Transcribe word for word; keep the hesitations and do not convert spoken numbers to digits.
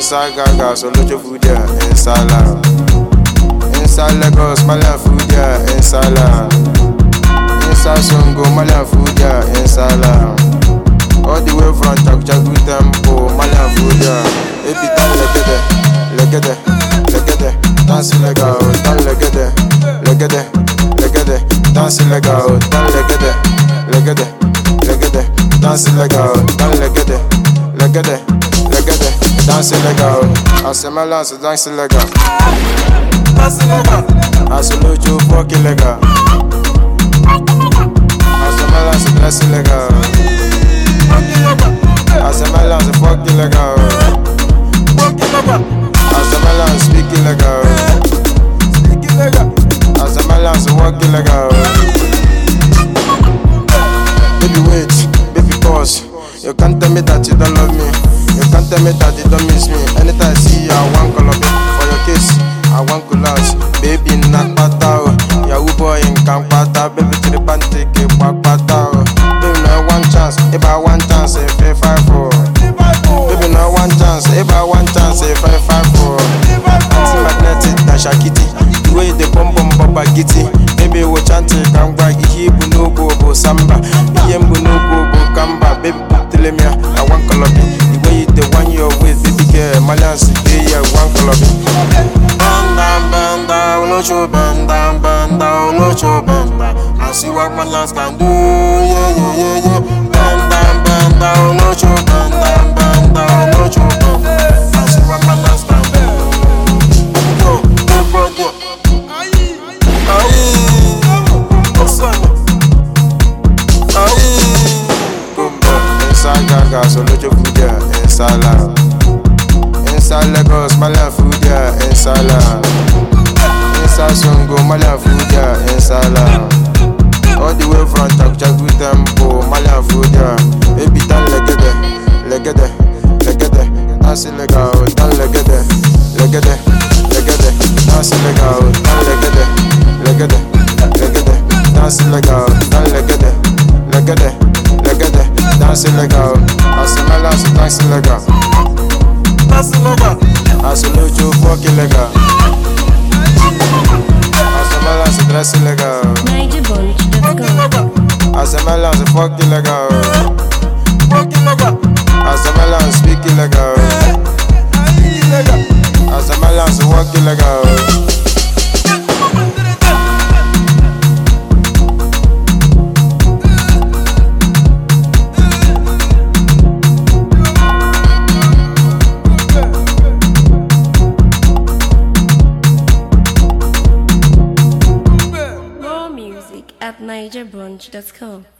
inside Gaga, so look your food there, inside Lam. Inside Lagos, Malian food there, inside Lam. Inside Songo, Malian food there, inside Lam. All the way from Jagu Tempo, Malian food there. Baby, don't look at it, look at it, look at it. Dance legal, don't look at it, look at it, look at it. Dance legal, don't look at it, look at it, look at it. Dance legal, don't look at it, look at it, look at it. Dance legal, I say my lance, dance legal. Dance legal, I salute you, fuck illegal. I say my lance, dance legal. I say my lance, fuck illegal. I say my lance, speak illegal. I say my lance, walk illegal. Baby wait, baby pause. You can't tell me that you don't love me. You can't tell me that you don't miss me. Anytime I see you, I want color for your kiss. I want collage, baby not pata. Yahoo boy in Kampata, baby to the panty, keep back pata. Baby no one chance, if I one chance, if I five four. Baby no one chance, if I one chance, if I five four. Anti-magnetic, Dasha Kitty. The way the bum bum baba gitty. Baby we chant it, come back. He bu no go go samba. He bu no go go kamba. Baby tell me I want color. The way the one you're with, baby girl, Malian city, I want color. Bend down, bend down, no show, bend down, bend down, no show, bend down. I see what my lance can do, yeah, yeah, yeah, yeah. Bend down, bend down, no show, bend down, bend down, no show, bend down. I see what my lance can do. Go, go, go, go. Aye, aye, Gumbo, inside Gaga, so look your food there, inside Lam. Inside Lagos, Malian food there, inside Lam. Inside Songo, Malian food there, inside Lam. All the way from Jagu Tempo, Malian food there. Baby, don't look at it, look at it, look at it. Dance legal, don't look at it, look at it, look at it. Dance legal, don't look at it, look at it, look at it. Dance legal, don't look at it, look at it, look at it. Dance legal, I say my last dance legal. Dance legal, I salute you, fuck illegal. I say my last dress illegal. Niger Bunch, let's go. I say my last fuck illegal. I say my last speak illegal. I say my last walk illegal. At niger bunch dot com